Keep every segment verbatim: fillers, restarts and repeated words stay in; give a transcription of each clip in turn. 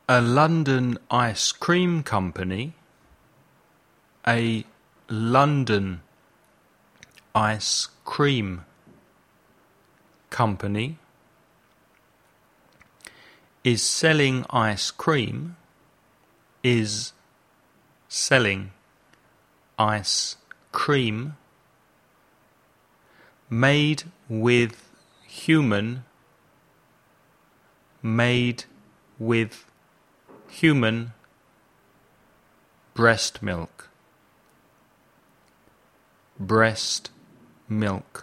A London ice cream company, a London ice cream company is selling ice cream, is selling ice cream made with human, made with human breast milk, breast milk.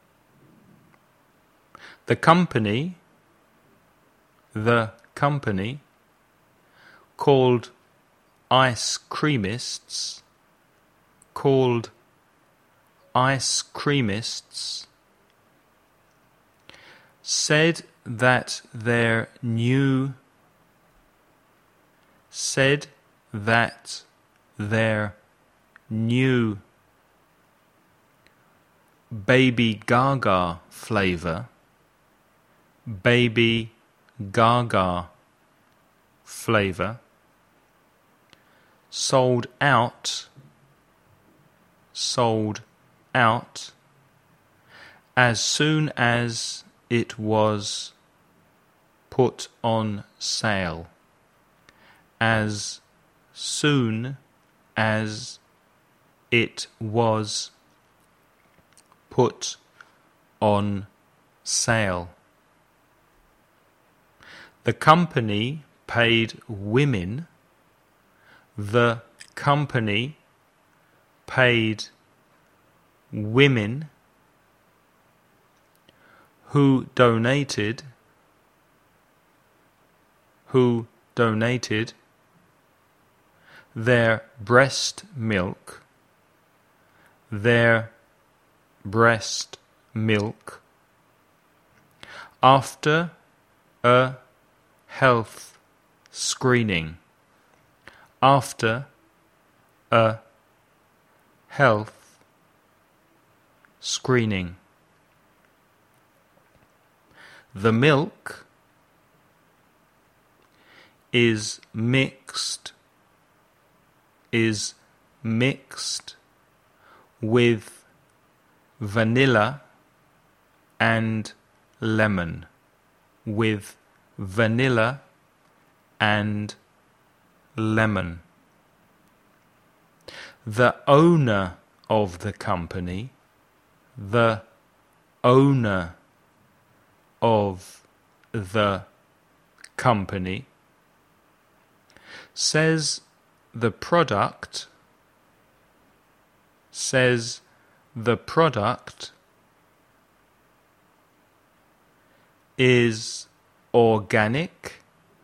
The company, the company, called ice creamists, called ice creamists, said that their new said that their new Baby Gaga flavour, Baby Gaga flavour, sold out, sold out as soon as it was put on sale, as soon as it was put on sale. The company paid women, the company paid women who donated, who donated their breast milk, their breast milk after a health screening, after a health screening. The milk is mixed, is mixed with vanilla and lemon, with vanilla and lemon. The owner of the company, the owner of the company says the product, says the product is organic,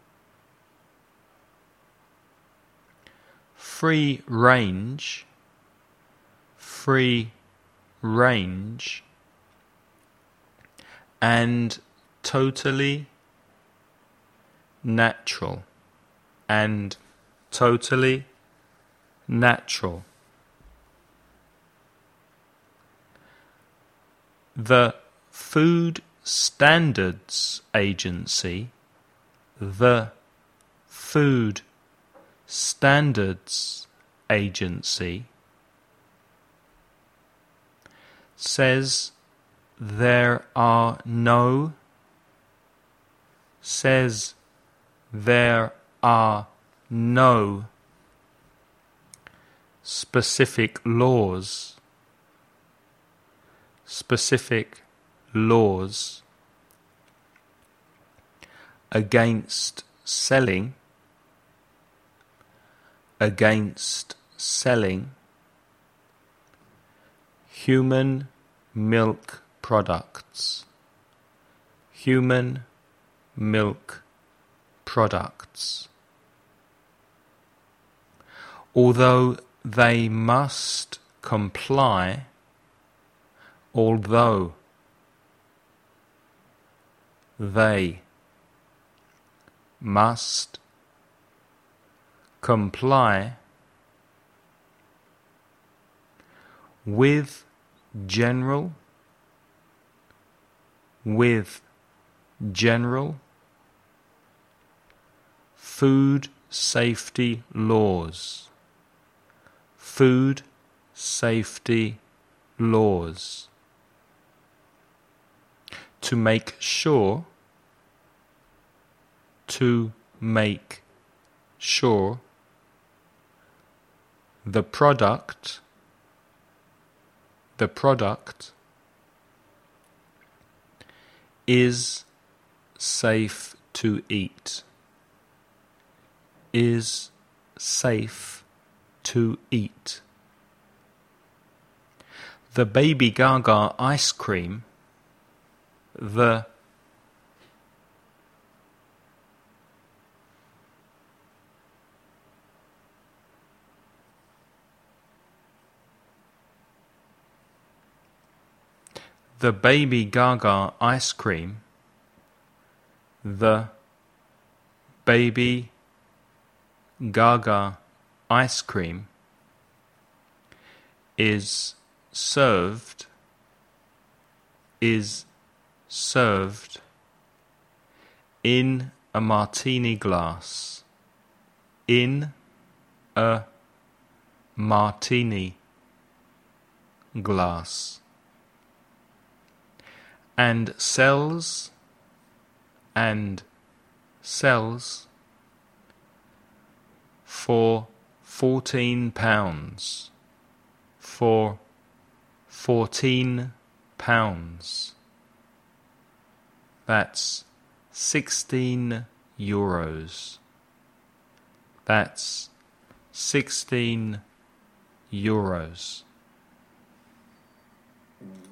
free range, free range, and totally natural, and totally natural. The Food Standards Agency, the Food Standards Agency says there are no, says there are no specific laws, specific laws against selling, against selling human milk products, human milk products, although they must comply, although they must comply with general, with general food safety laws, food safety laws. To make sure, to make sure the product, the product is safe to eat, is safe to eat. The Baby Gaga ice cream, the The Baby Gaga ice cream, the Baby Gaga ice cream is served, is served in a martini glass, in a martini glass, and sells, and sells for fourteen pounds, for fourteen pounds. That's sixteen euros. That's sixteen euros.